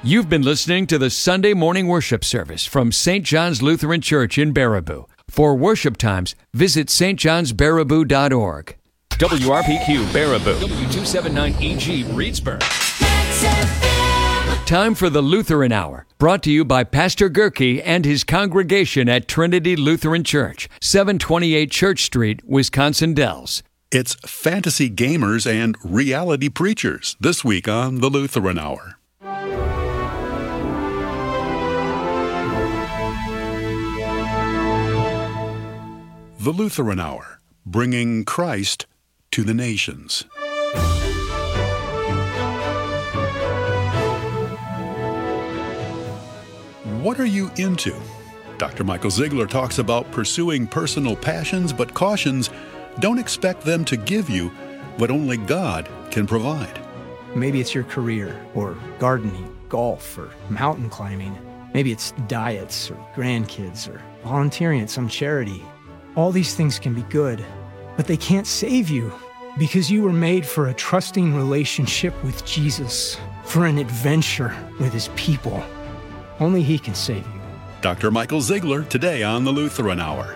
You've been listening to the Sunday morning worship service from St. John's Lutheran Church in Baraboo. For worship times, visit stjohnsbaraboo.org. WRPQ Baraboo, W279EG Reedsburg. Time for the Lutheran Hour, brought to you by Pastor Gerke and his congregation at Trinity Lutheran Church, 728 Church Street, Wisconsin Dells. It's fantasy gamers and reality preachers this week on the Lutheran Hour. The Lutheran Hour, bringing Christ to the nations. What are you into? Dr. Michael Ziegler talks about pursuing personal passions, but cautions, don't expect them to give you what only God can provide. Maybe it's your career, or gardening, golf, or mountain climbing. Maybe it's diets, or grandkids, or volunteering at some charity. All these things can be good, but they can't save you because you were made for a trusting relationship with Jesus, for an adventure with his people. Only he can save you. Dr. Michael Ziegler today on the Lutheran Hour.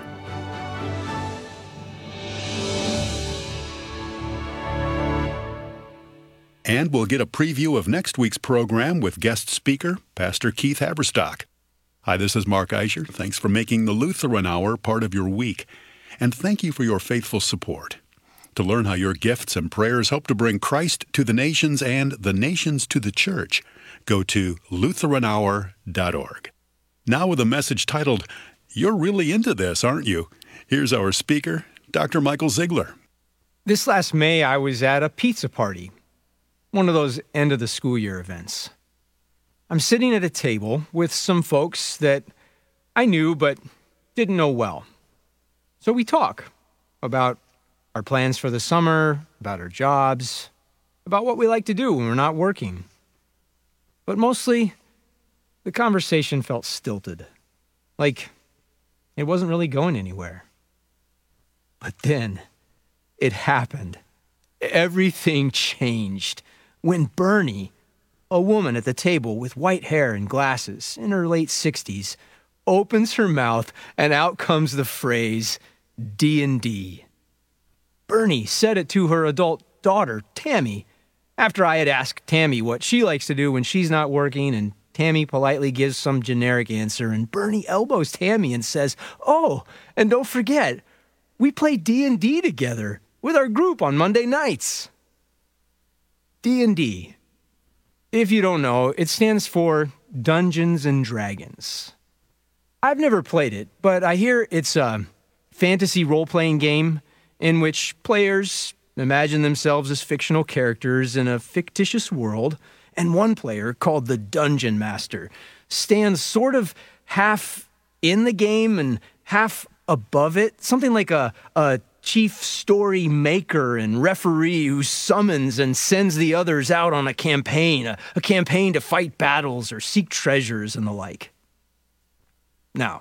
And we'll get a preview of next week's program with guest speaker, Pastor Keith Haberstock. Hi, this is Mark Eicher. Thanks for making the Lutheran Hour part of your week. And thank you for your faithful support. To learn how your gifts and prayers help to bring Christ to the nations and the nations to the church, go to LutheranHour.org. Now with a message titled, You're Really Into This, Aren't You? Here's our speaker, Dr. Michael Ziegler. This last May, I was at a pizza party, one of those end-of-the-school-year events. I'm sitting at a table with some folks that I knew but didn't know well. So we talk about our plans for the summer, about our jobs, about what we like to do when we're not working. But mostly, the conversation felt stilted, like it wasn't really going anywhere. But then, it happened. Everything changed when Bernie, a woman at the table with white hair and glasses in her late 60s, opens her mouth and out comes the phrase, D&D. Bernie said it to her adult daughter, Tammy, after I had asked Tammy what she likes to do when she's not working, and Tammy politely gives some generic answer, and Bernie elbows Tammy and says, "Oh, and don't forget, we play D&D together with our group on Monday nights." D&D. If you don't know, it stands for Dungeons and Dragons. I've never played it, but I hear it's a fantasy role-playing game in which players imagine themselves as fictional characters in a fictitious world, and one player, called the Dungeon Master, stands sort of half in the game and half above it, something like a chief story maker and referee who summons and sends the others out on a campaign to fight battles or seek treasures and the like. Now,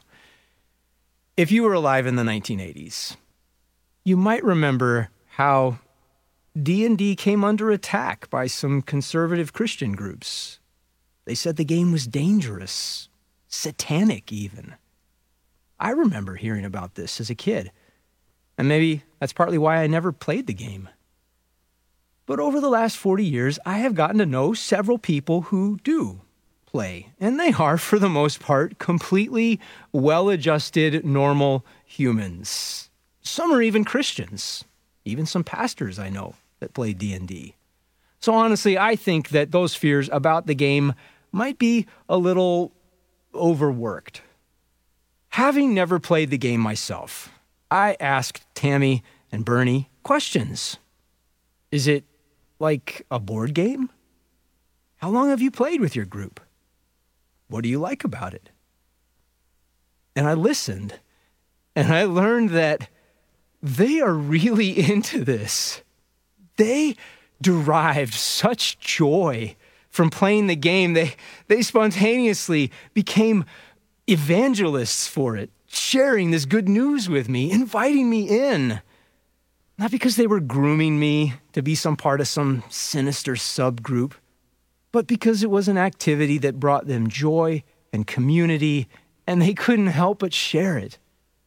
if you were alive in the 1980s, you might remember how D&D came under attack by some conservative Christian groups. They said the game was dangerous, satanic even. I remember hearing about this as a kid. And maybe that's partly why I never played the game. But over the last 40 years, I have gotten to know several people who do play. And they are, for the most part, completely well-adjusted, normal humans. Some are even Christians. Even some pastors I know that play D&D. So honestly, I think that those fears about the game might be a little overworked. Having never played the game myself, I asked Tammy and Bernie questions. Is it like a board game? How long have you played with your group? What do you like about it? And I listened, and I learned that they are really into this. They derived such joy from playing the game. They spontaneously became evangelists for it, sharing this good news with me, inviting me in. Not because they were grooming me to be some part of some sinister subgroup, but because it was an activity that brought them joy and community, and they couldn't help but share it.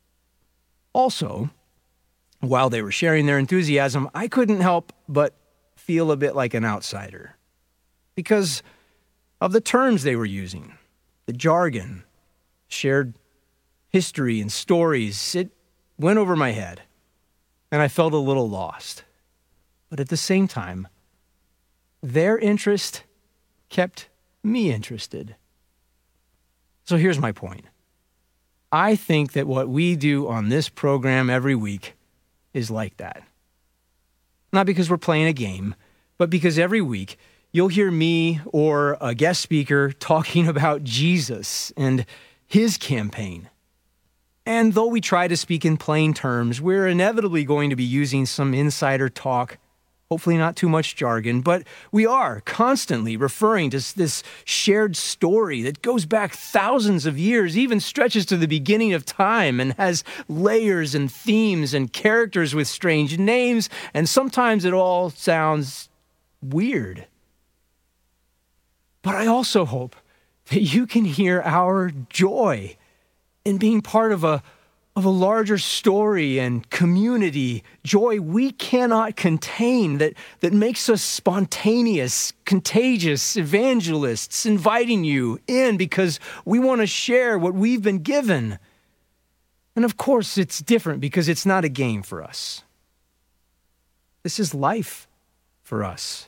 Also, while they were sharing their enthusiasm, I couldn't help but feel a bit like an outsider because of the terms they were using, the jargon, shared history and stories. It went over my head, and I felt a little lost. But at the same time, their interest kept me interested. So here's my point. I think that what we do on this program every week is like that. Not because we're playing a game, but because every week you'll hear me or a guest speaker talking about Jesus and his campaign. And though we try to speak in plain terms, we're inevitably going to be using some insider talk, hopefully not too much jargon, but we are constantly referring to this shared story that goes back thousands of years, even stretches to the beginning of time, and has layers and themes and characters with strange names, and sometimes it all sounds weird. But I also hope that you can hear our joy in being part of a larger story and community, joy we cannot contain that makes us spontaneous, contagious evangelists, inviting you in because we want to share what we've been given. And of course, it's different because it's not a game for us. This is life for us.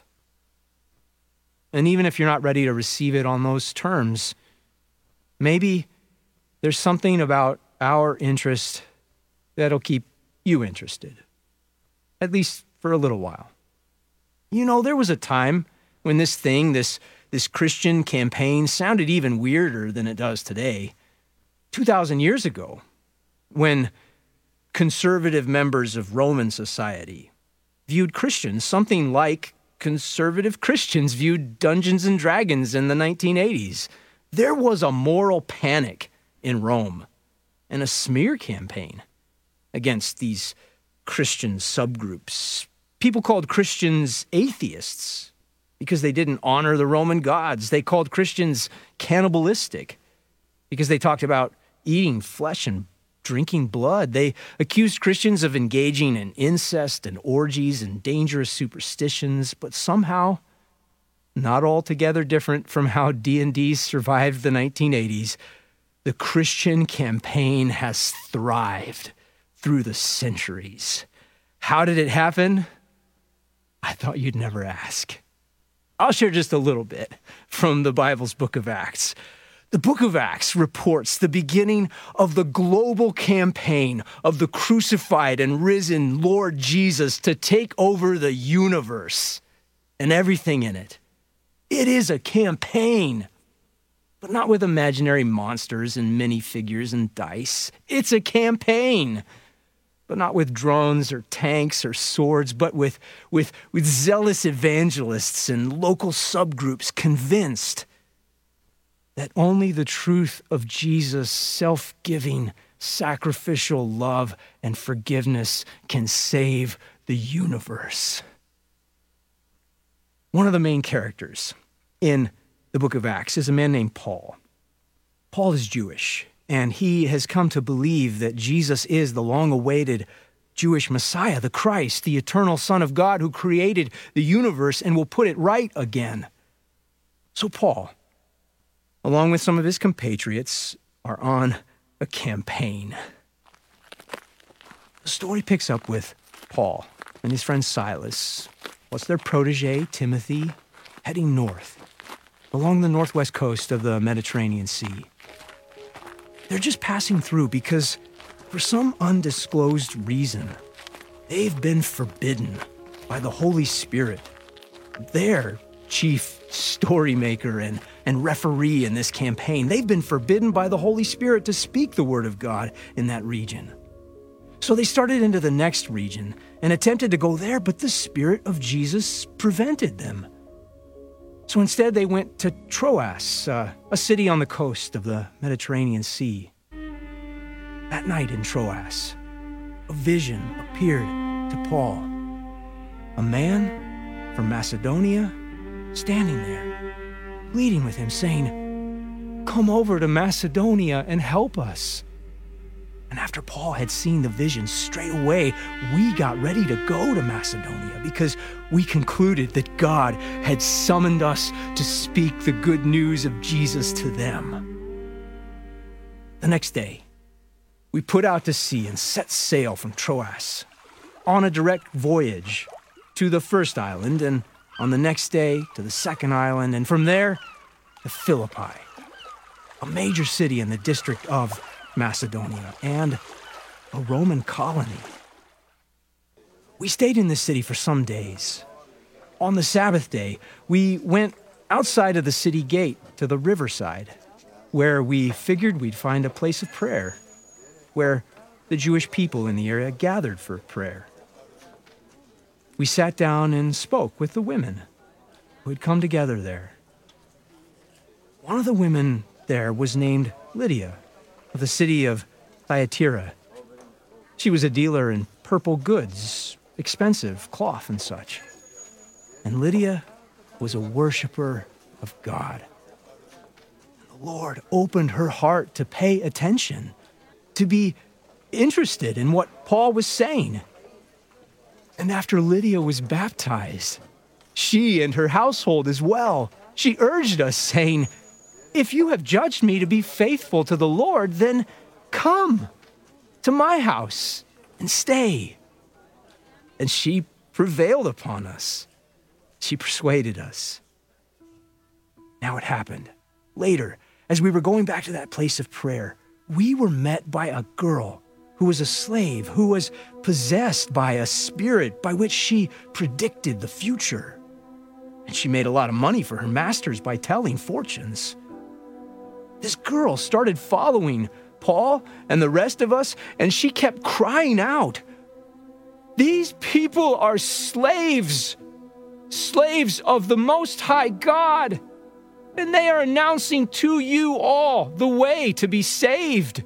And even if you're not ready to receive it on those terms, maybe there's something about our interest that'll keep you interested, at least for a little while. You know, there was a time when this Christian campaign sounded even weirder than it does today. 2,000 years ago, when conservative members of Roman society viewed Christians something like conservative Christians viewed Dungeons and Dragons in the 1980s. There was a moral panic in Rome and a smear campaign against these Christian subgroups. People called Christians atheists because they didn't honor the Roman gods. They called Christians cannibalistic because they talked about eating flesh and drinking blood. They accused Christians of engaging in incest and orgies and dangerous superstitions, but somehow, not altogether different from how D&D survived the 1980s, the Christian campaign has thrived through the centuries. How did it happen? I thought you'd never ask. I'll share just a little bit from the Bible's book of Acts. The book of Acts reports the beginning of the global campaign of the crucified and risen Lord Jesus to take over the universe and everything in it. It is a campaign, but not with imaginary monsters and minifigures and dice. It's a campaign, but not with drones or tanks or swords, but with zealous evangelists and local subgroups convinced that only the truth of Jesus' self-giving, sacrificial love and forgiveness can save the universe. One of the main characters in the book of Acts is a man named Paul. Paul is Jewish, and he has come to believe that Jesus is the long-awaited Jewish Messiah, the Christ, the eternal Son of God who created the universe and will put it right again. So Paul, along with some of his compatriots, are on a campaign. The story picks up with Paul and his friend Silas, plus their protege, Timothy, heading north, along the northwest coast of the Mediterranean Sea. They're just passing through because, for some undisclosed reason, they've been forbidden by the Holy Spirit, their chief story maker and referee in this campaign. They've been forbidden by the Holy Spirit to speak the word of God in that region. So they started into the next region and attempted to go there, but the Spirit of Jesus prevented them. So instead they went to Troas, a city on the coast of the Mediterranean Sea. That night in Troas, a vision appeared to Paul. A man from Macedonia standing there, pleading with him, saying, "Come over to Macedonia and help us." And after Paul had seen the vision, straight away we got ready to go to Macedonia because we concluded that God had summoned us to speak the good news of Jesus to them. The next day, we put out to sea and set sail from Troas on a direct voyage to the first island, and on the next day to the second island, and from there to Philippi, a major city in the district of Macedonia and a Roman colony. We stayed in this city for some days. On the Sabbath day, we went outside of the city gate to the riverside, where we figured we'd find a place of prayer, where the Jewish people in the area gathered for prayer. We sat down and spoke with the women who had come together there. One of the women there was named Lydia, of the city of Thyatira. She was a dealer in purple goods, expensive cloth and such. And Lydia was a worshiper of God. The Lord opened her heart to pay attention, to be interested in what Paul was saying. And after Lydia was baptized, she and her household as well, she urged us, saying, "If you have judged me to be faithful to the Lord, then come to my house and stay." And she prevailed upon us. She persuaded us. Now it happened. Later, as we were going back to that place of prayer, we were met by a girl who was a slave, who was possessed by a spirit by which she predicted the future. And she made a lot of money for her masters by telling fortunes. This girl started following Paul and the rest of us, and she kept crying out, "These people are slaves, slaves of the Most High God, and they are announcing to you all the way to be saved."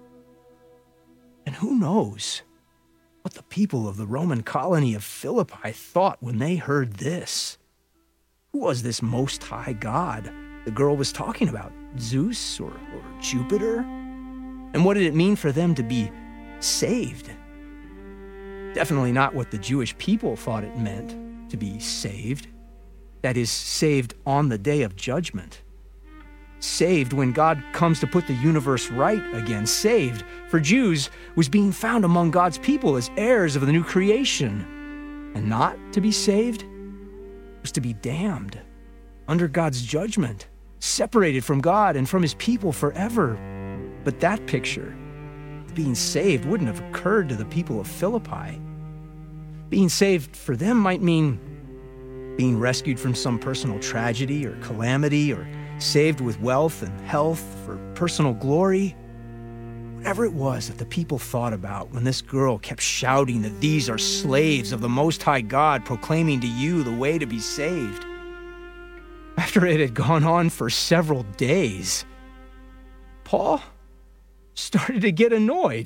And who knows what the people of the Roman colony of Philippi thought when they heard this? Who was this Most High God the girl was talking about? Zeus or Jupiter? And what did it mean for them to be saved? Definitely not what the Jewish people thought it meant to be saved. That is, saved on the day of judgment. Saved when God comes to put the universe right again. Saved, for Jews, was being found among God's people as heirs of the new creation. And not to be saved was to be damned under God's judgment, separated from God and from his people forever. But that picture, being saved, wouldn't have occurred to the people of Philippi. Being saved for them might mean being rescued from some personal tragedy or calamity, or saved with wealth and health for personal glory. Whatever it was that the people thought about when this girl kept shouting that these are slaves of the Most High God, proclaiming to you the way to be saved. After it had gone on for several days, Paul started to get annoyed.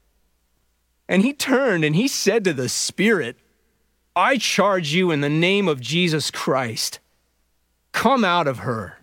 And he turned and he said to the Spirit, "I charge you in the name of Jesus Christ, come out of her."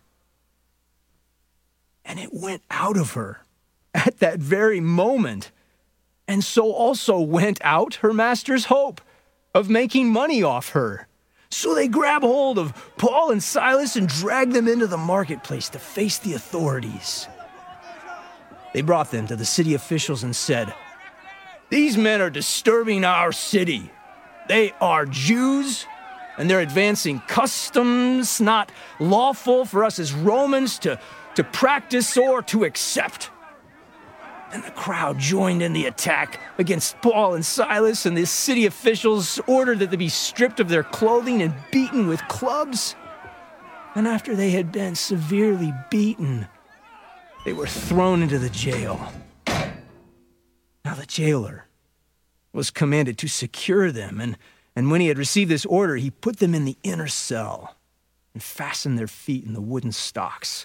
And it went out of her at that very moment. And so also went out her master's hope of making money off her. So they grab hold of Paul and Silas and drag them into the marketplace to face the authorities. They brought them to the city officials and said, "These men are disturbing our city. They are Jews, and they're advancing customs not lawful for us as Romans to practice or to accept." And the crowd joined in the attack against Paul and Silas, and the city officials ordered that they be stripped of their clothing and beaten with clubs. And after they had been severely beaten, they were thrown into the jail. Now the jailer was commanded to secure them, and when he had received this order, he put them in the inner cell and fastened their feet in the wooden stocks.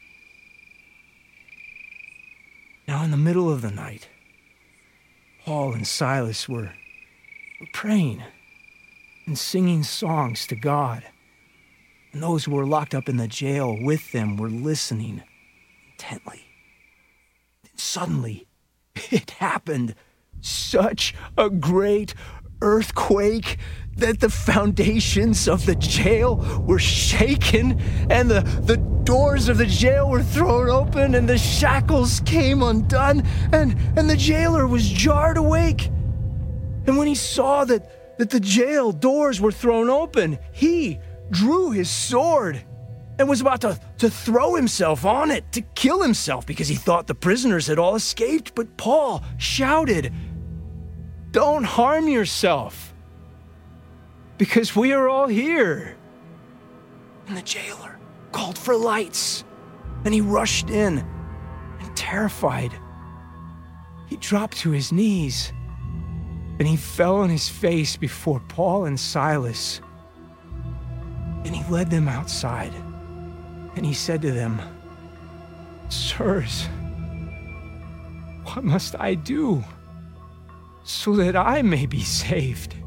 Now in the middle of the night, Paul and Silas were praying and singing songs to God. And those who were locked up in the jail with them were listening intently. Then suddenly, it happened. Such a great earthquake that the foundations of the jail were shaken, and the doors of the jail were thrown open, and the shackles came undone, and the jailer was jarred awake. And when he saw that the jail doors were thrown open, he drew his sword and was about to throw himself on it, to kill himself, because he thought the prisoners had all escaped. But Paul shouted, "Don't harm yourself, because we are all here." And the jailer called for lights, and he rushed in, and terrified, he dropped to his knees, and he fell on his face before Paul and Silas. And he led them outside, and he said to them, "Sirs, what must I do so that I may be saved?"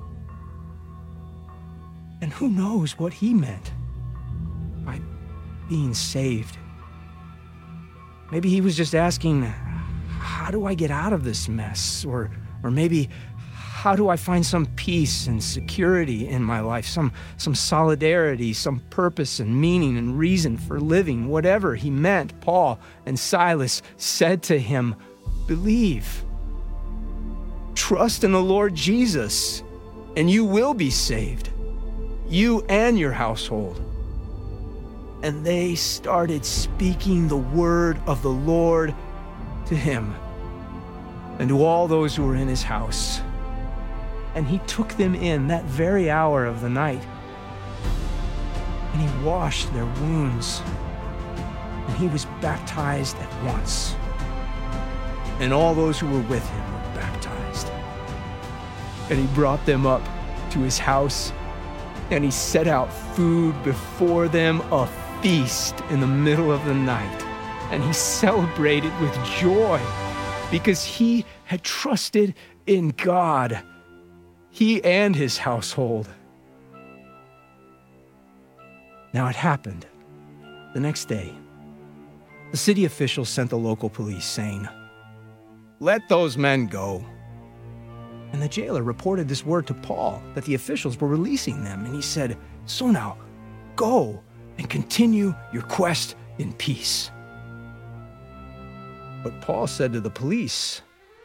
And who knows what he meant by being saved? Maybe he was just asking, how do I get out of this mess? Or maybe, how do I find some peace and security in my life, some solidarity, some purpose and meaning and reason for living? Whatever he meant, Paul and Silas said to him, "Believe. Trust in the Lord Jesus, and you will be saved, you and your household." And they started speaking the word of the Lord to him and to all those who were in his house. And he took them in that very hour of the night, and he washed their wounds, and he was baptized at once. And all those who were with him were baptized. And he brought them up to his house, and he set out food before them, a feast in the middle of the night. And he celebrated with joy because he had trusted in God, he and his household. Now it happened the next day. The city officials sent the local police saying, "Let those men go." And the jailer reported this word to Paul, that the officials were releasing them. And he said, "So now, go and continue your quest in peace." But Paul said to the police,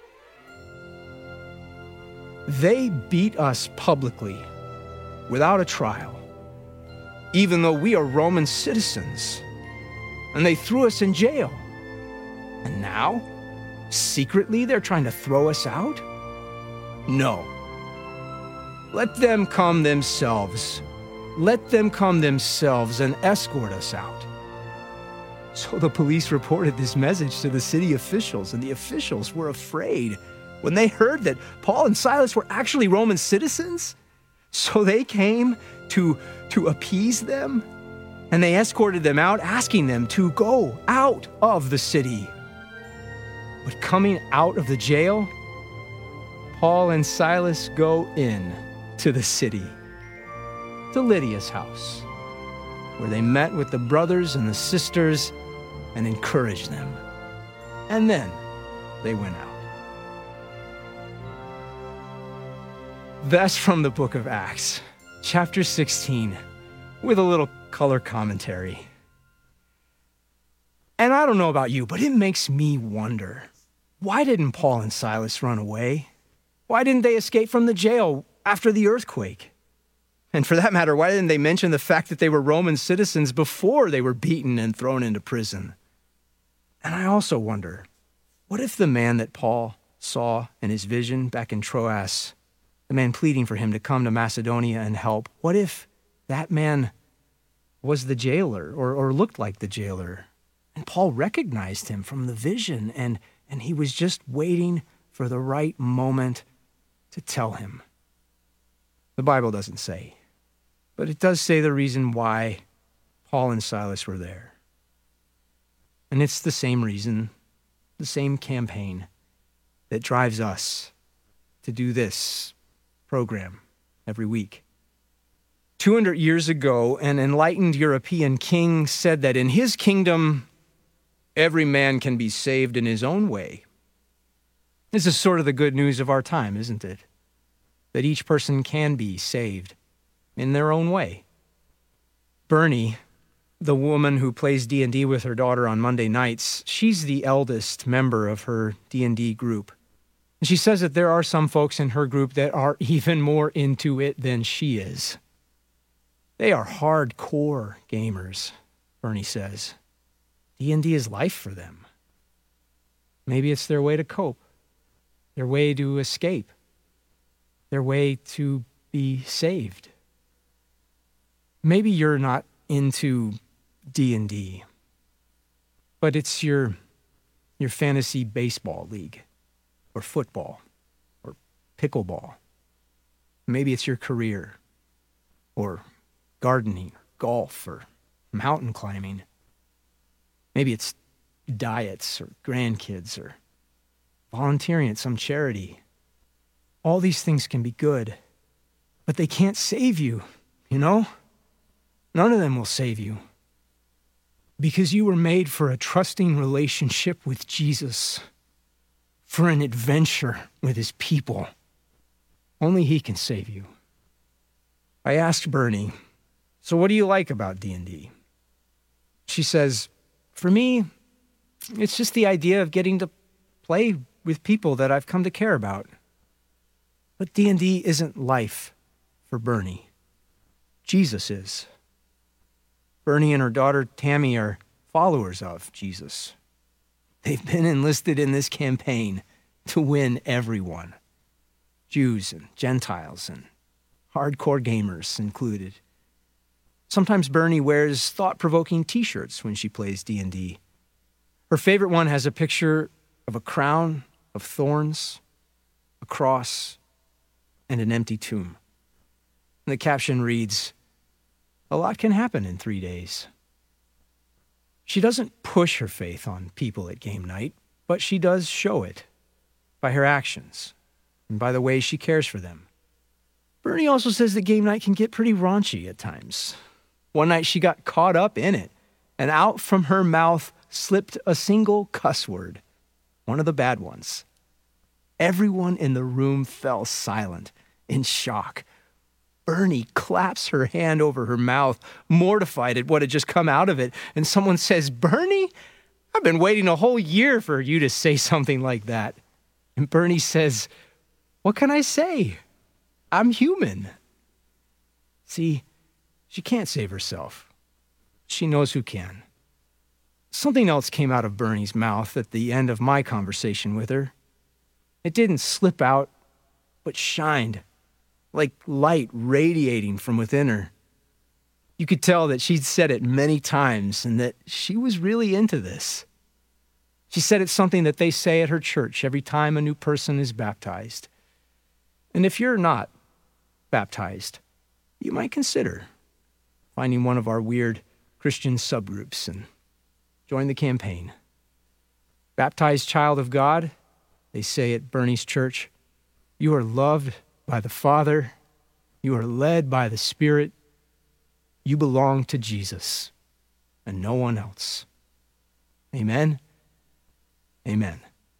"They beat us publicly without a trial, even though we are Roman citizens, and they threw us in jail. And now, secretly, they're trying to throw us out? No. Let them come themselves. Let them come themselves and escort us out." So the police reported this message to the city officials, and the officials were afraid when they heard that Paul and Silas were actually Roman citizens. So they came to appease them, and they escorted them out, asking them to go out of the city. But coming out of the jail, Paul and Silas go in to the city, to Lydia's house, where they met with the brothers and the sisters and encouraged them. And then they went out. That's from the book of Acts, chapter 16, with a little color commentary. And I don't know about you, but it makes me wonder, why didn't Paul and Silas run away? Why didn't they escape from the jail after the earthquake? And for that matter, why didn't they mention the fact that they were Roman citizens before they were beaten and thrown into prison? And I also wonder, what if the man that Paul saw in his vision back in Troas, the man pleading for him to come to Macedonia and help, what if that man was the jailer or looked like the jailer? And Paul recognized him from the vision, and he was just waiting for the right moment to tell him. The Bible doesn't say, but it does say the reason why Paul and Silas were there. And it's the same reason, the same campaign that drives us to do this program every week. 200 years ago, an enlightened European king said that in his kingdom, every man can be saved in his own way. This is sort of the good news of our time, isn't it? That each person can be saved in their own way. Bernie, the woman who plays D&D with her daughter on Monday nights, she's the eldest member of her D&D group. And she says that there are some folks in her group that are even more into it than she is. They are hardcore gamers, Bernie says. D&D is life for them. Maybe it's their way to cope, their way to escape, their way to be saved. Maybe you're not into D&D, but it's your fantasy baseball league or football or pickleball. Maybe it's your career or gardening, golf, or mountain climbing. Maybe it's diets or grandkids or volunteering at some charity. All these things can be good, but they can't save you, you know? None of them will save you. Because you were made for a trusting relationship with Jesus, for an adventure with his people. Only he can save you. I asked Bernie, so what do you like about D&D? She says, for me, it's just the idea of getting to play with people that I've come to care about. But D&D isn't life for Bernie. Jesus is. Bernie and her daughter Tammy are followers of Jesus. They've been enlisted in this campaign to win everyone, Jews and Gentiles and hardcore gamers included. Sometimes Bernie wears thought-provoking t-shirts when she plays D&D. Her favorite one has a picture of a crown of thorns, a cross, and an empty tomb. And the caption reads, "A lot can happen in 3 days." She doesn't push her faith on people at game night, but she does show it by her actions and by the way she cares for them. Bernie also says that game night can get pretty raunchy at times. One night she got caught up in it, and out from her mouth slipped a single cuss word, one of the bad ones. Everyone in the room fell silent in shock. Bernie claps her hand over her mouth, mortified at what had just come out of it, and someone says, "Bernie, I've been waiting a whole year for you to say something like that." And Bernie says, "What can I say? I'm human." See, she can't save herself. She knows who can. Something else came out of Bernie's mouth at the end of my conversation with her. It didn't slip out, but shined, like light radiating from within her. You could tell that she'd said it many times and that she was really into this. She said it's something that they say at her church every time a new person is baptized. And if you're not baptized, you might consider finding one of our weird Christian subgroups and join the campaign. Baptized child of God, they say at Bernie's church, you are loved by the Father, you are led by the Spirit, you belong to Jesus and no one else. Amen. Amen.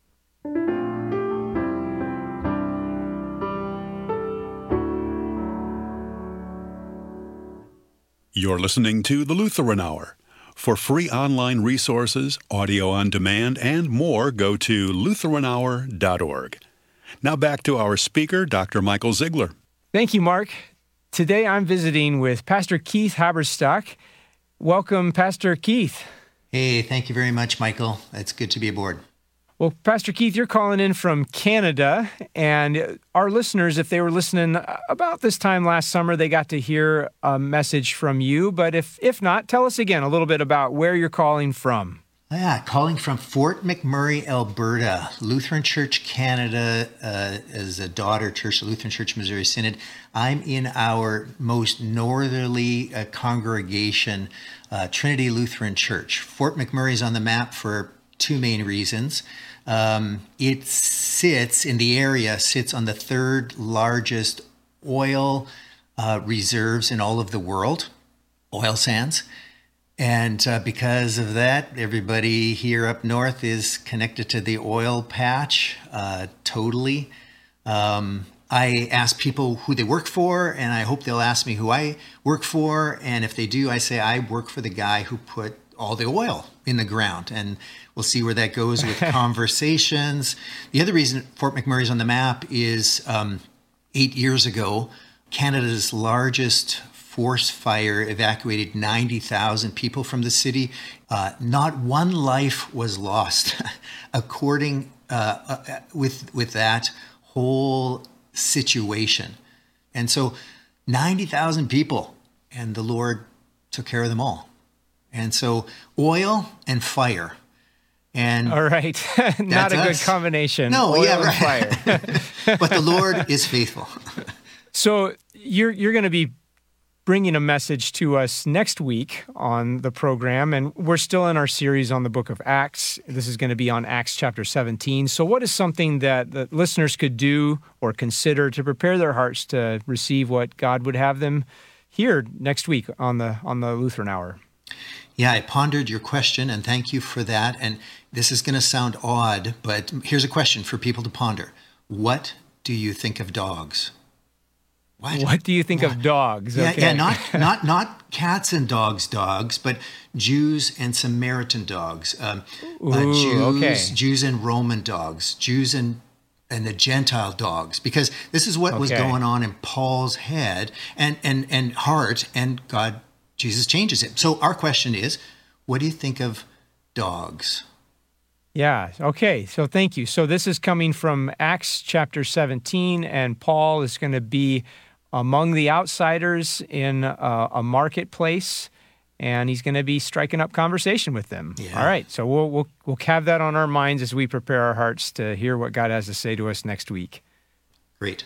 You're listening to the Lutheran Hour. For free online resources, audio on demand, and more, go to lutheranhour.org. Now back to our speaker, Dr. Michael Ziegler. Thank you, Mark. Today I'm visiting with Pastor Keith Haberstock. Welcome, Pastor Keith. Hey, thank you very much, Michael. It's good to be aboard. Well, Pastor Keith, you're calling in from Canada, and our listeners, if they were listening about this time last summer, they got to hear a message from you. But if not, tell us again a little bit about where you're calling from. Yeah, calling from Fort McMurray, Alberta. Lutheran Church Canada is a daughter church, the Lutheran Church Missouri Synod. I'm in our most northerly congregation, Trinity Lutheran Church. Fort McMurray is on the map for two main reasons. It sits on the third largest oil reserves in all of the world, oil sands. And because of that, everybody here up north is connected to the oil patch totally. I ask people who they work for, and I hope they'll ask me who I work for. And if they do, I say I work for the guy who put all the oil in the ground. And we'll see where that goes with conversations. The other reason Fort McMurray's on the map is 8 years ago, Canada's largest forest fire evacuated 90,000 people from the city. Not one life was lost, according with that whole situation. And so 90,000 people, and the Lord took care of them all. And so oil and fire. And all right. Not a good combination. No, oil yeah, right. And fire. But the Lord is faithful. So you're going to be bringing a message to us next week on the program, and we're still in our series on the book of Acts. This is going to be on Acts chapter 17. So what is something that the listeners could do or consider to prepare their hearts to receive what God would have them hear next week on the Lutheran Hour? Yeah, I pondered your question, and thank you for that. And this is going to sound odd, but here's a question for people to ponder. What do you think of dogs? What do you think of dogs? Yeah, okay. yeah, not cats and dogs, but Jews and Samaritan dogs, Jews and Roman dogs, Jews and the Gentile dogs, because this is what was going on in Paul's head and heart, and Jesus changes it. So our question is, what do you think of dogs? Yeah, okay, so thank you. So this is coming from Acts chapter 17, and Paul is going to be among the outsiders in a marketplace, and he's going to be striking up conversation with them. Yeah. All right, so we'll have that on our minds as we prepare our hearts to hear what God has to say to us next week. Great.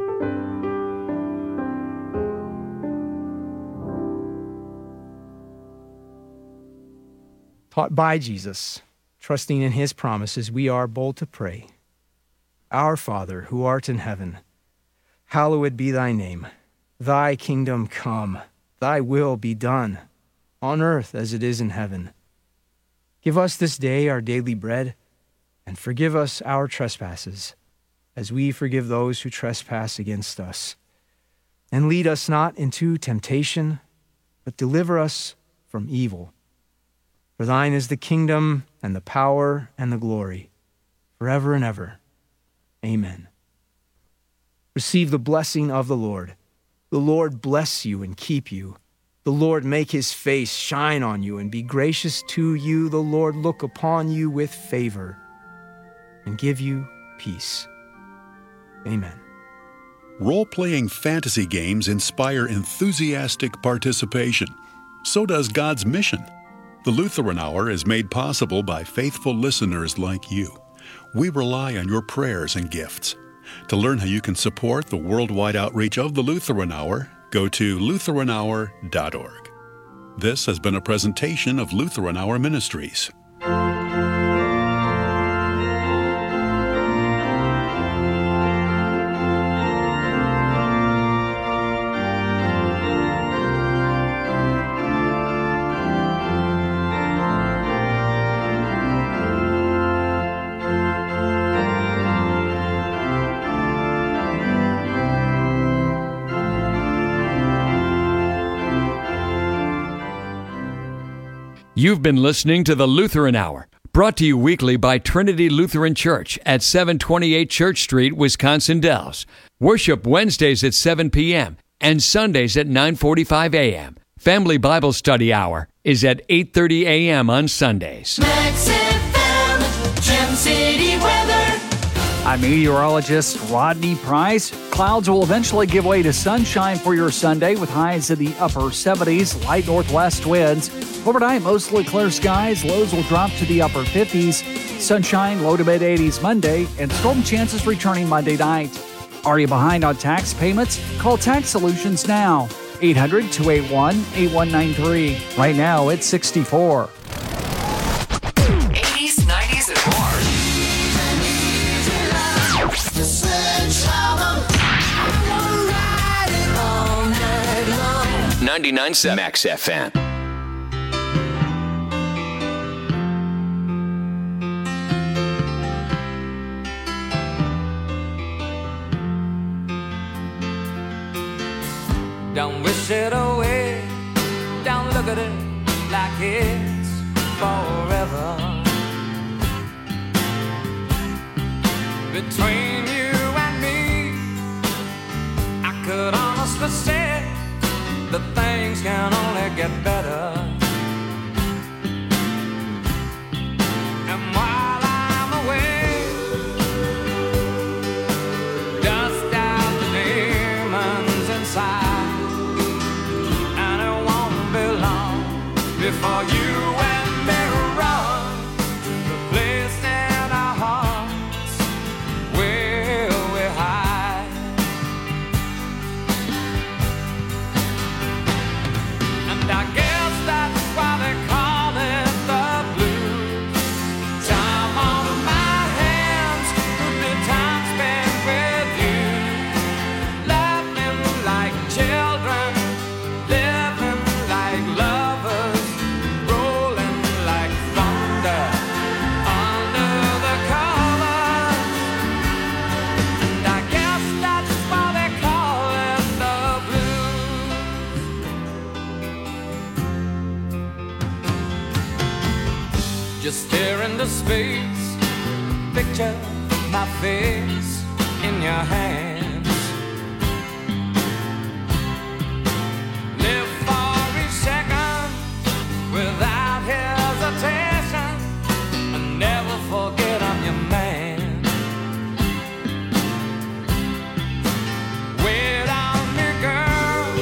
Taught by Jesus, trusting in his promises, we are bold to pray. Our Father, who art in heaven, hallowed be thy name. Thy kingdom come, thy will be done, on earth as it is in heaven. Give us this day our daily bread, and forgive us our trespasses, as we forgive those who trespass against us. And lead us not into temptation, but deliver us from evil. For thine is the kingdom, and the power, and the glory, forever and ever. Amen. Receive the blessing of the Lord. The Lord bless you and keep you. The Lord make his face shine on you and be gracious to you. The Lord look upon you with favor and give you peace. Amen. Role-playing fantasy games inspire enthusiastic participation. So does God's mission. The Lutheran Hour is made possible by faithful listeners like you. We rely on your prayers and gifts. To learn how you can support the worldwide outreach of the Lutheran Hour, go to LutheranHour.org. This has been a presentation of Lutheran Hour Ministries. You've been listening to the Lutheran Hour, brought to you weekly by Trinity Lutheran Church at 728 Church Street, Wisconsin Dells. Worship Wednesdays at 7 p.m. and Sundays at 9:45 a.m. Family Bible Study Hour is at 8:30 a.m. on Sundays. Max FM, Gem City weather. I'm meteorologist Rodney Price. Clouds will eventually give way to sunshine for your Sunday with highs in the upper 70s, light northwest winds. Overnight, mostly clear skies. Lows will drop to the upper 50s. Sunshine, low to mid 80s Monday, and storm chances returning Monday night. Are you behind on tax payments? Call Tax Solutions now. 800-281-8193. Right now, it's 64. 80s, 90s, and more. The Sledgehammer. We're riding on. 99.7 Max FM. Don't wish it away, don't look at it like it's forever. Between you and me, I could honestly say that things can only get better. And while I'm away, dust out the demons inside, and it won't be long before you and me run to the place in our hearts where we hide. And I guess that's why they call it the blues. Time on my hands could be time spent with you, laughing like children, living like lovers, rolling like thunder under the covers. And I guess that's why they call it the blues. Just stare into space, picture my face in your hands. Live for each second without hesitation, and never forget I'm your man. Wait on me, girl,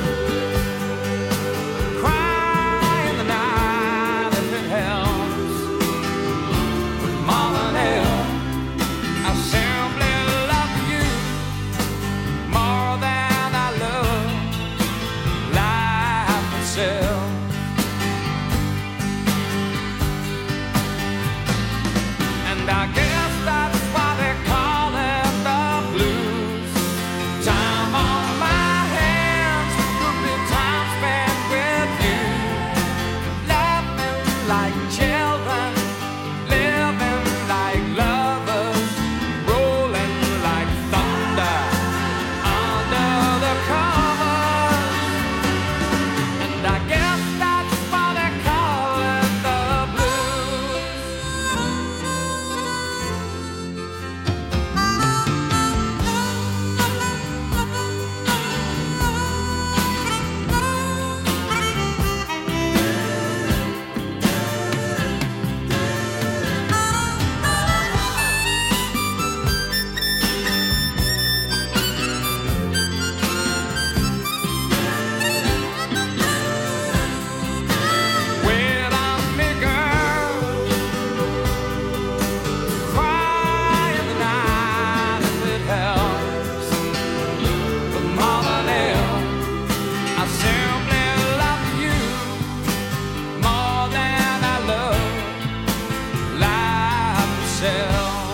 cry in the night if it helps. But more than ever, I simply love you more than I love life itself. And I guess that's why they call it the blues. Time on my hands could be time spent with you, laughing like children, living like lovers, rolling like thunder under the covers. And I guess that's why they call it the blues. Wait on me, girl, cry in the night if it helps. But more than ever, I simply love you more than I love life itself.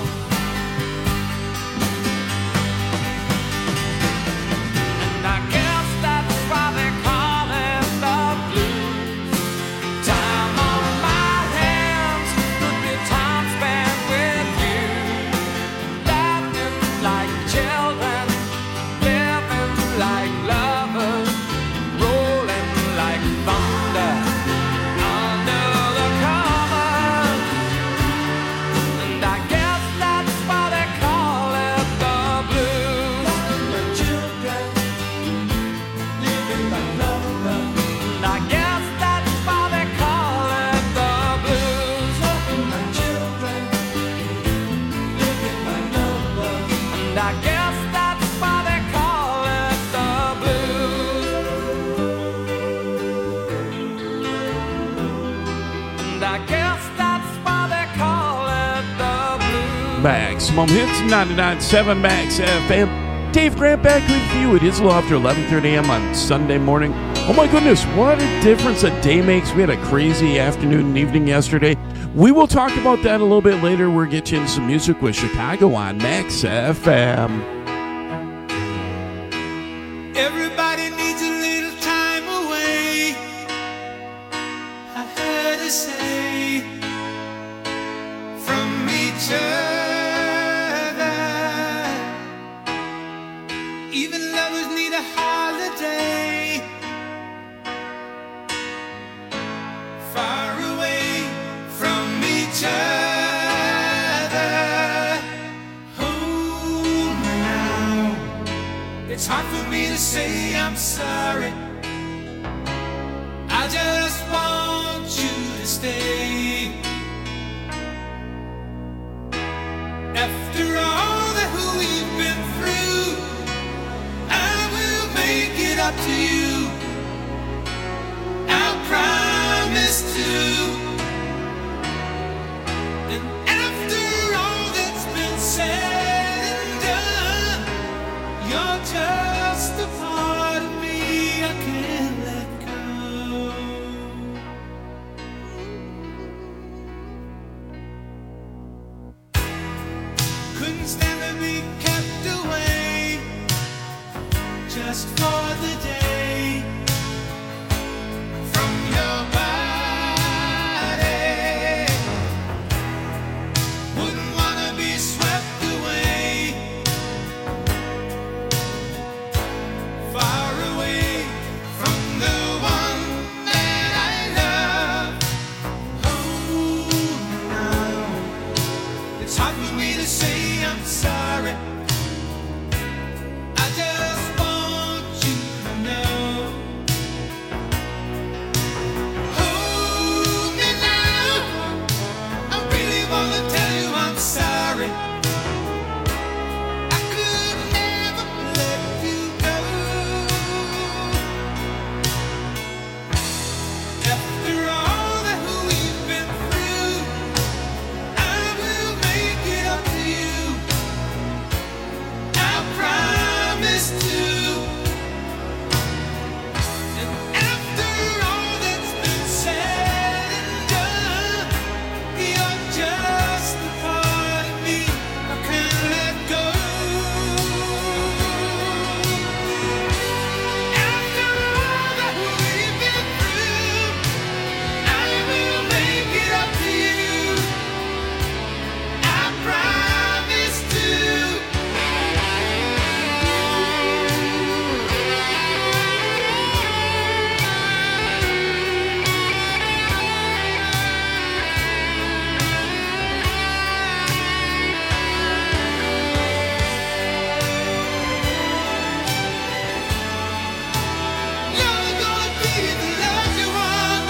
And I guess that's why they call it the blues. Time on my hands could be time spent with you, laughing like children, living like lovers, rolling like thunder under the covers. And I guess that's why they call it the blues. The children living like lovers. And I guess that's why they call it the blues. The children living like lovers. And I guess that's why they call it the blues. And I guess that's why they call it the blues. Maximum Hits 99.7 Max FM. Dave Grant back with you. It is a little after 11:30 a.m. on Sunday morning. Oh my goodness, what a difference a day makes. We had a crazy afternoon and evening yesterday. We will talk about that a little bit later. We'll get you into some music with Chicago on Max FM. Everybody needs a little time away. Even lovers need a holiday. Far away from each other. Hold me now. It's hard for me to say I'm sorry. I just want you to stay. After all that we've been through, I will make it up to you. I promise to. And after all that's been said and done, you're just a part of me I can't let go. Couldn't stand to be kept away just for the day from your body. Wouldn't wanna be swept away, far away from the one that I love. Oh, no. It's hard for me to say I'm sorry. I just want you to know. Hold me now. I really wanna tell you I'm sorry. I could never let you go. After all that we've been through, I will make it up to you. I promise to. And after all that's been said and done, you're just a part of me I can't let go. After all that we've been through, I will make it up to you. I promise to. You're gonna be the lucky one.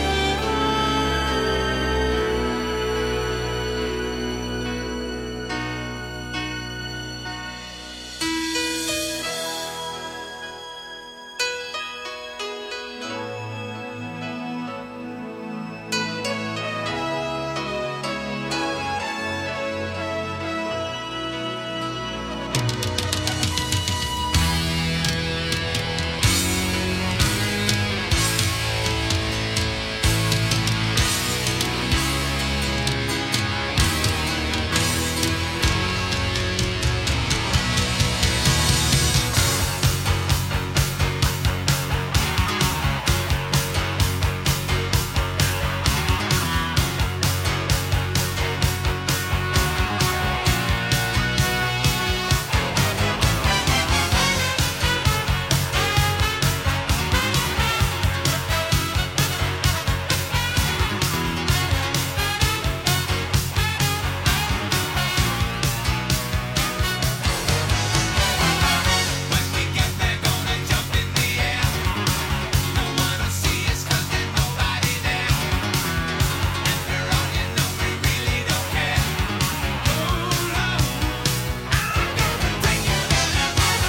When we get there, gonna jump in the air. No one will see us 'cause there's nobody there. After all, you know we really don't care. Oh no, I'm gonna take you there.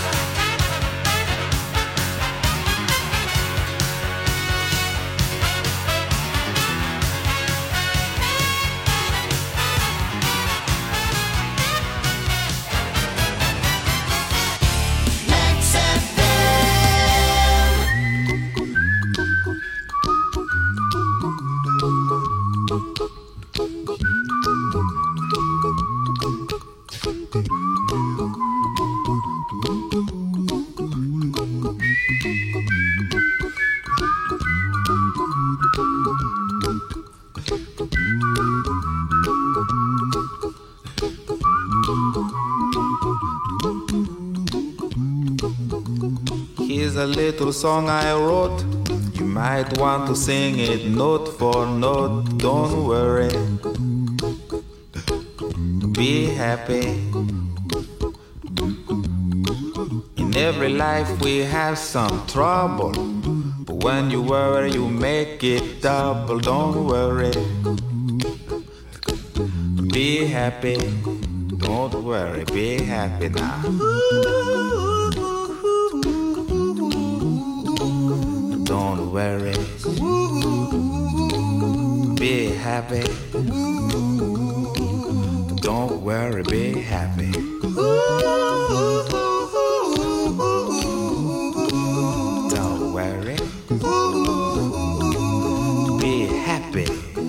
Max FM. is a little song I wrote. You might want to sing it note for note. Don't worry, be happy. In every life we have some trouble, but when you worry you make it double. Don't worry, be happy. Don't worry, be happy now. Don't worry, be happy. Don't worry, be happy. Don't worry, be happy.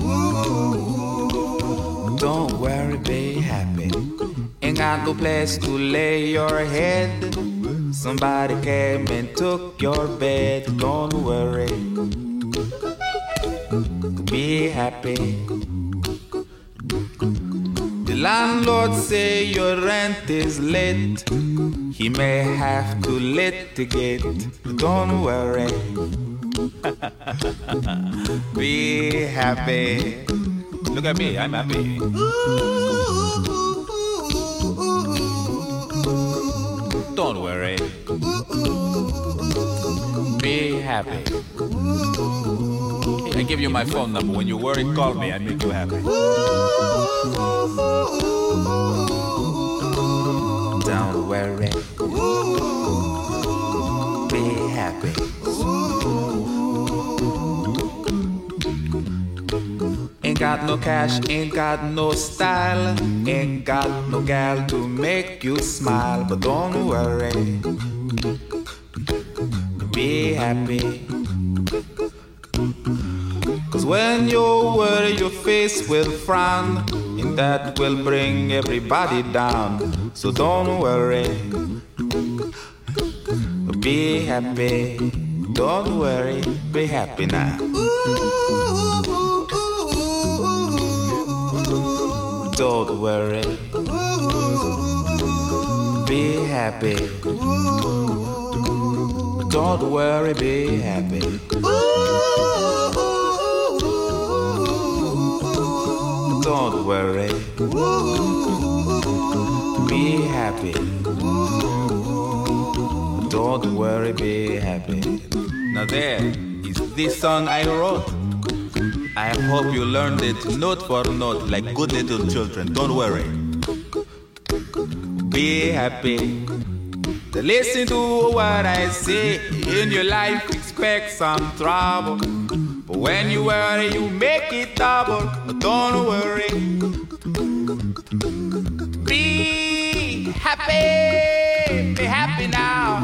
Don't worry, be happy. Ain't got no place to lay your head. Somebody came and took your bed. Don't worry, be happy. The landlord say your rent is late. He may have to litigate. Don't worry, be happy. Look at me, I'm happy. Don't worry, be happy. I give you my phone number. When you worry, call me. I make you happy. Don't worry, be happy. Ain't got no cash, ain't got no style, ain't got no gal to make you smile. But don't worry, be happy. Cause when you worry your face will frown, and that will bring everybody down. So don't worry, be happy. Don't worry, be happy now. Don't worry, be happy. Don't worry, be happy. Don't worry, be happy. Don't worry, be happy. Now there is this song I wrote. I hope you learned it note for note like good little children. Don't worry, be happy. Listen to what I say. In your life expect some trouble, but when you worry you make it double. Don't worry, be happy. Be happy now.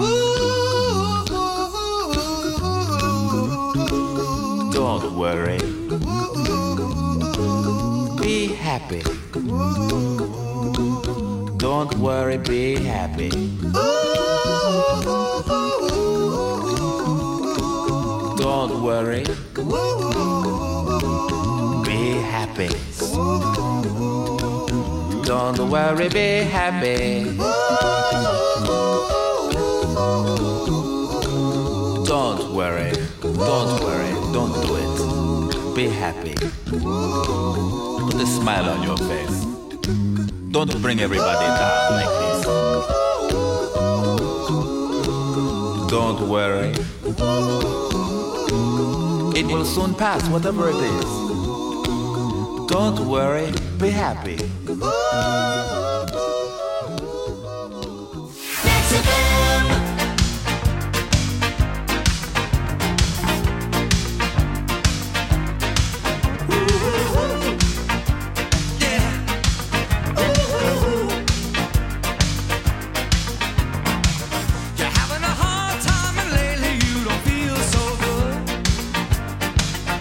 Don't worry, be happy. Don't worry, be happy. Don't worry, be happy. Don't worry, be happy. Don't worry, don't do it. Be happy. Put a smile on your face. Don't bring everybody down like this. Don't worry, it will soon pass, whatever it is. Don't worry, be happy.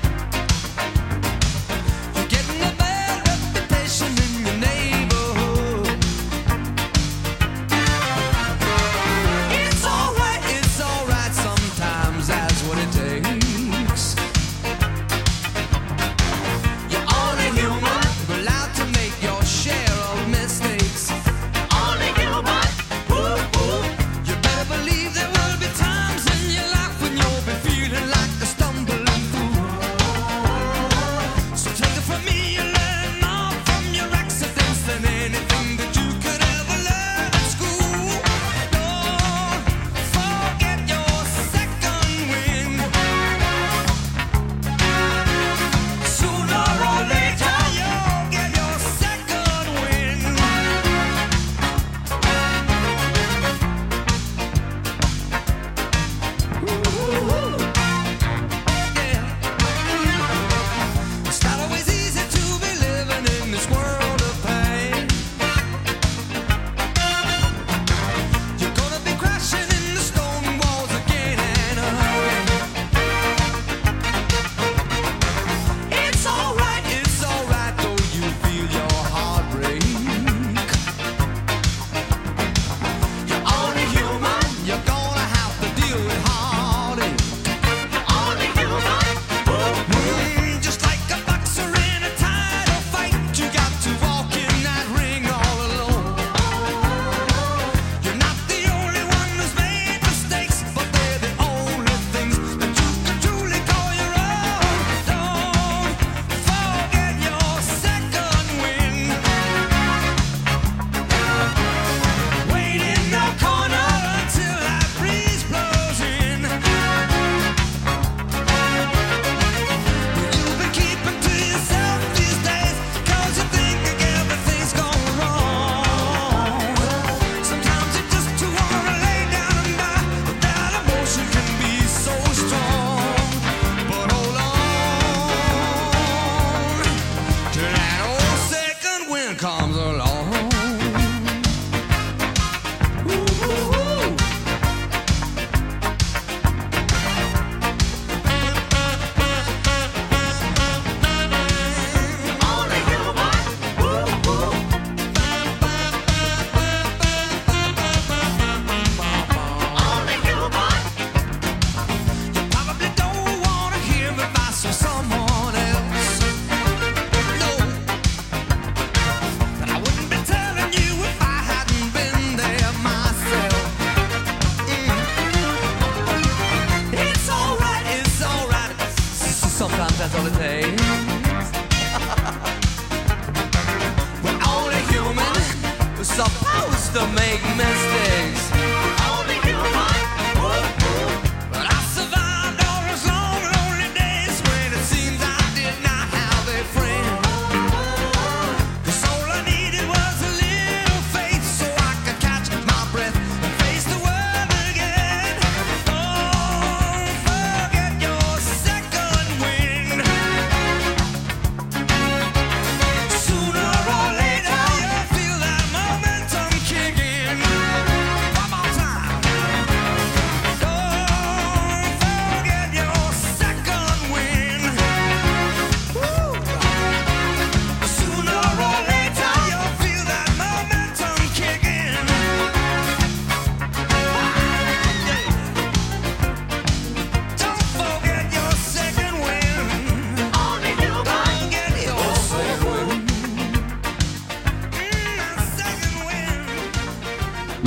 Getting a bad reputation in your neighborhood.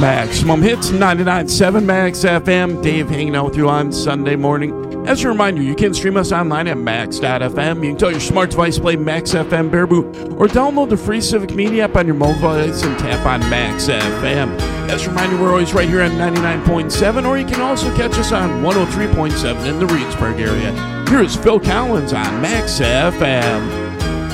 Maximum Hits 99.7 Max FM. Dave hanging out with you on Sunday morning. As a reminder, you can stream us online at max.fm. You can tell your smart device to play Max FM Baraboo, or download the free Civic Media app on your mobile device and tap on Max FM. As a reminder, we're always right here on 99.7, or you can also catch us on 103.7 in the Reedsburg area. Here is Phil Collins on Max FM.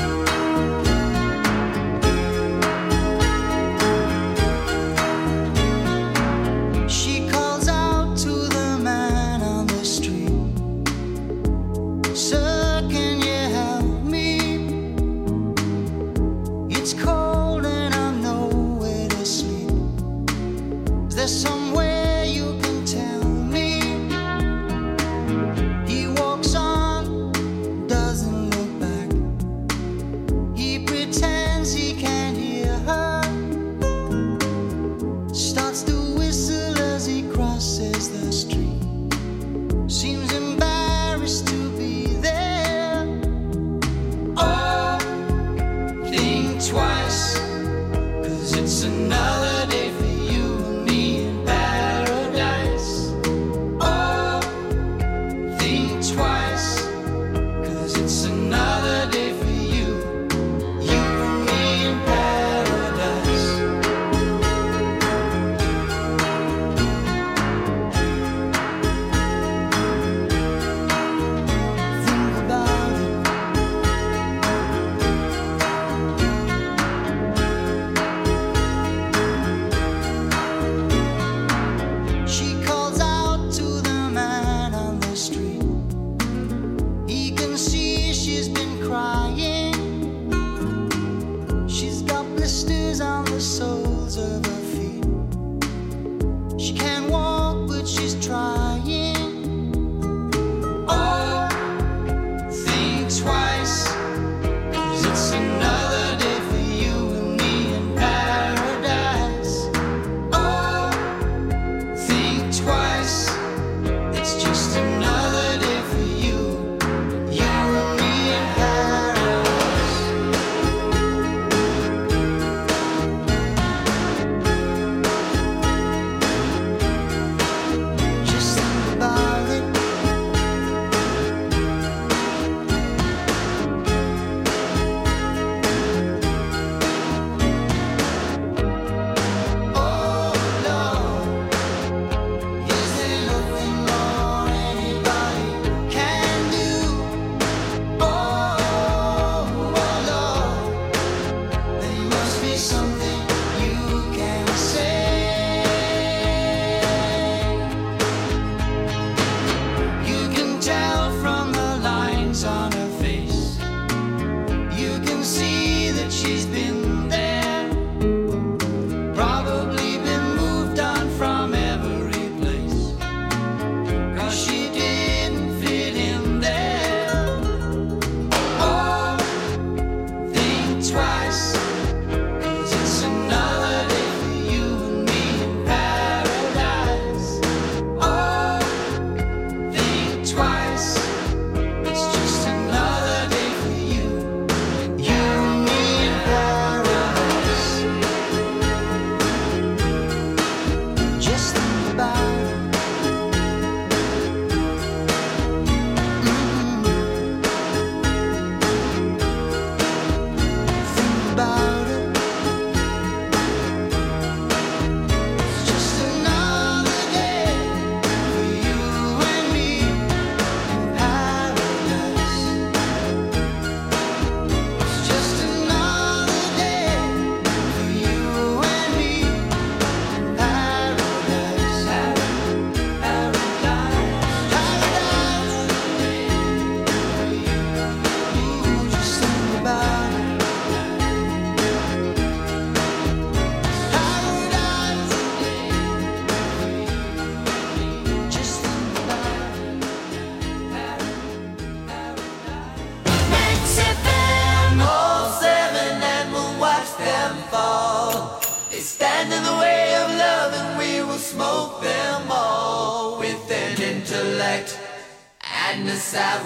and the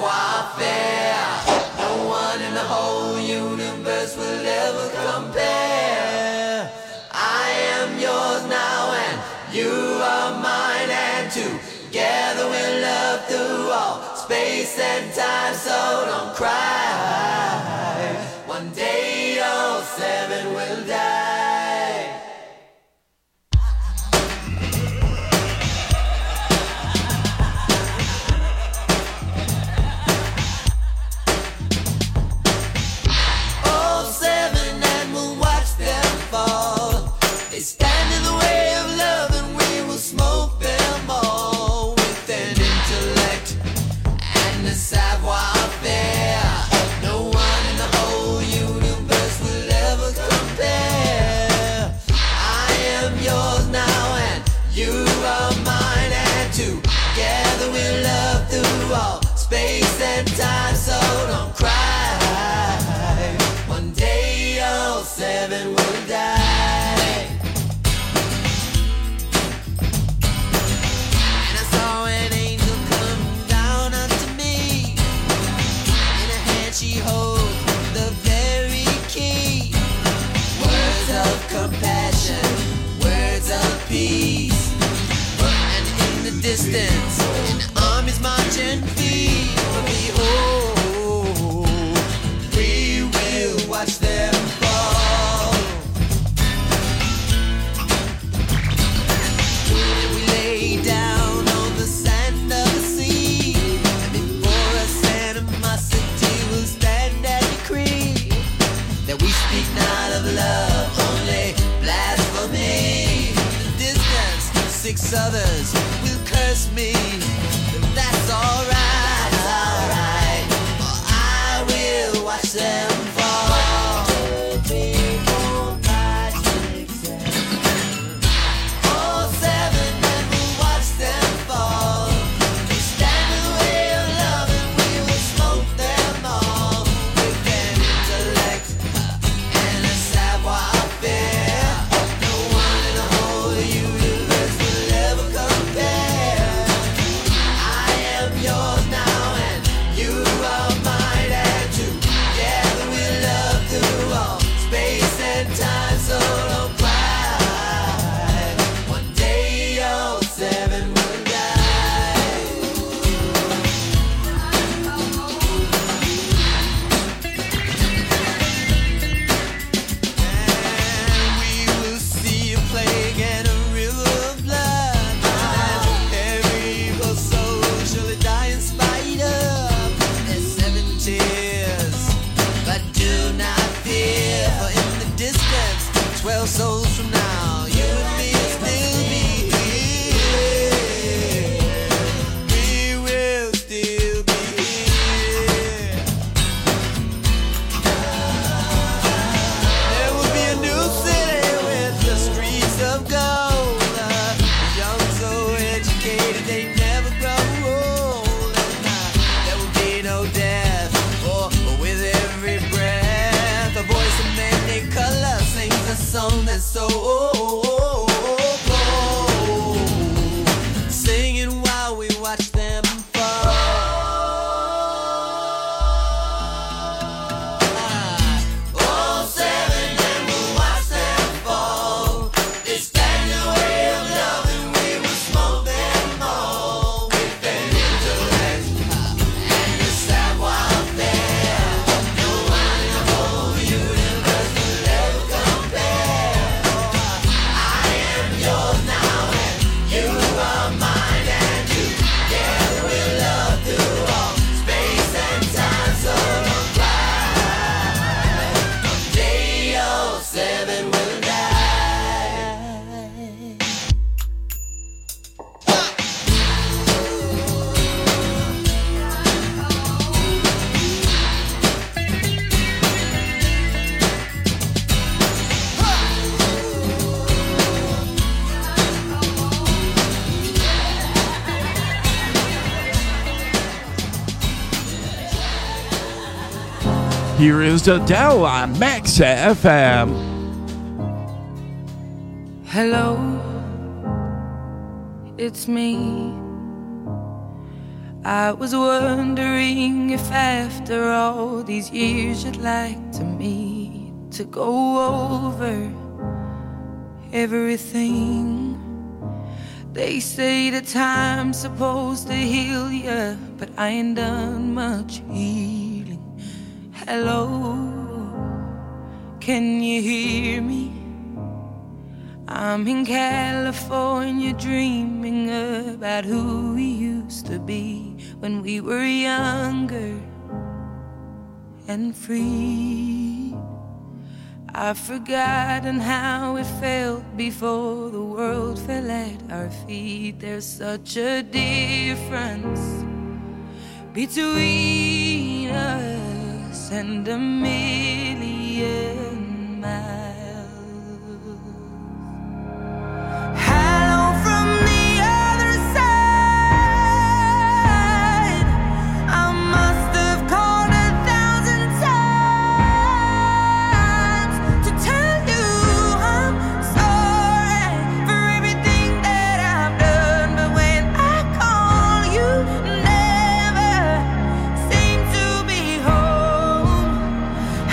savoir-faire. No one in the whole universe will ever compare. I am yours now and together we'll love through all space and time, so don't cry. One day all seven will die. All seven and we'll watch them fall. They stand in the way of love and we will smoke them all with an intellect and a savoir-faire. No one in the whole universe will ever compare. I am yours now and you are mine, and together we'll love through all space and time, so don't cry. One day all seven will die. And I saw an angel come down unto me. In her hand she holds the very key. Words of compassion, words of peace. And in the distance, an army's marching feet. But behold, we will watch them fall. And we lay down on the sand of the sea, and before us animosity will stand and decree that we speak not of love, only blasphemy. In the distance, 6 others will curse me, but that's alright, alright. For I will watch them fall. 2, 3, 4, 5, 6, 7. All seven and we'll watch them fall. They stand in the way of love and we will smoke them all with an intellect and a savoir-faire. No one in the whole universe will ever compare. I am yours now and you are mine, and together we'll love through all space and time, so don't cry. One day all seven will die. And we will see a plague and a river of blood, and every evil soul surely die in spite of their 7 tears. But do not fear, for in the distance, 12 souls from now, you and me will still be here. We will still be here. There will be a new city with the streets of gold. The young so educated they never grow old. And there will be no death, or with every breath a voice of many colors sings a song that's so bold, singing while we watch them fall. All seven and we'll watch them fall. They stand in the way of love and we will smoke them all with an intellect and a savoir-faire. No one in the whole universe will ever compare. I am yours now and you are mine, and together we'll love through all space and time, so don't cry. One day all seven will die. Here is Adele on Max FM. Hello, it's me. I was wondering if after all these years you'd like to meet to go over everything. They say that time's supposed to heal ya, but I ain't done much healing. Hello, can you hear me? I'm in California dreaming about who we used to be when we were younger and free. I've forgotten how it felt before the world fell at our feet. There's such a difference between us and a million.